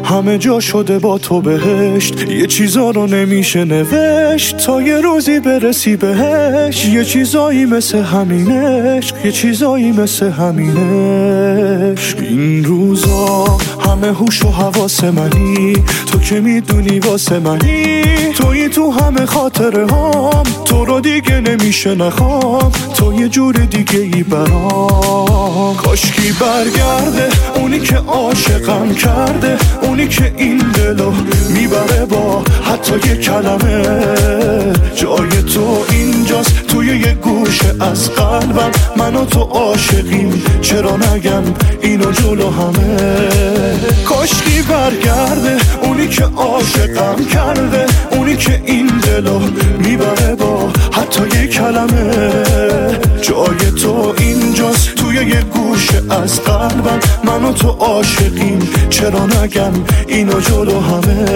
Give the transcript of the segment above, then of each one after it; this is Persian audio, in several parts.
همه جا شده با تو بهشت. یه چیزا رو نمیشه نوشت تا یه روزی برسی بهش. یه چیزایی مثل همینش، یه چیزایی مثل همینش. این روزا همه هوش و حواس منی، تو که میدونی واسه منی. تویی تو همه خاطره هام، تو رو دیگه نمیشه نخوام. تو یه جور دیگه ای برام. کاشکی برگرده اونی که عاشقم کرده، اونی که این دلو میبره با حتی یه کلمه. جای تو اینجاست توی یه گوشه از قلبم. من و تو عاشقیم، چرا نگم اینو جلو همه. کاشکی برگرده اونی که عاشقم کرده، اونی که این دلو میبره با حتی یه کلمه. جای تو اینجاست توی یه گوشه از قلبم. من و تو عاشقیم، چرا نگم اینو جلو همه.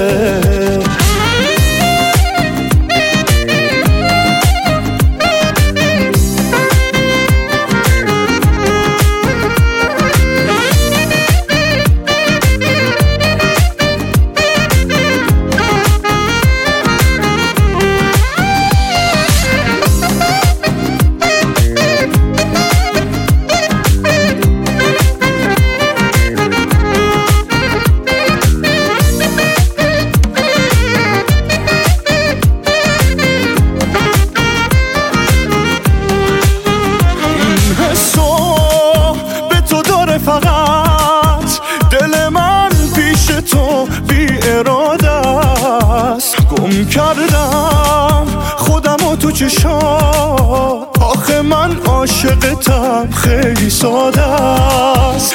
فقط دل من پیش تو بی اراده است. گم کردم خودم و تو چشات، آخه من عاشقتم خیلی ساده است.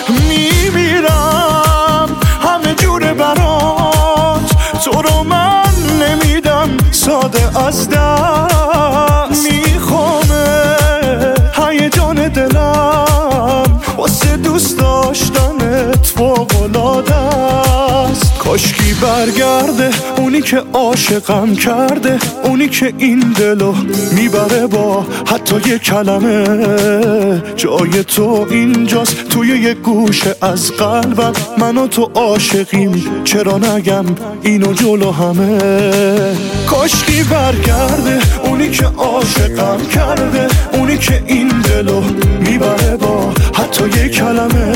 میمیرم همه جوره برات، تو رو من نمیدم ساده از دست. میخوامه هیجان دلم واسه دوست داشتنت فوق‌العاده است. کاشکی برگرده اونی که عاشقم کرده، اونی که این دلو میبره با حتی یه کلمه. جای تو اینجاست توی یه گوشه از قلبم. من و تو عاشقیم، چرا نگم اینو جلو همه. کاشکی برگرده اونی که عاشقم کرده، اونی که این دلو میبره با حتی یه کلمه.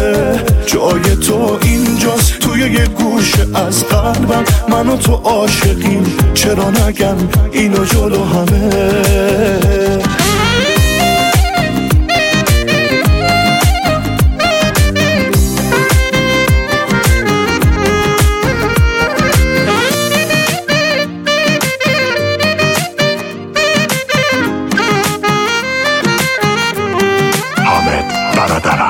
جای تو اینجاست توی یه گوشه از قلبم. من و تو عاشقیم، چرا نگم اینو جلو همه. حامد برادرم.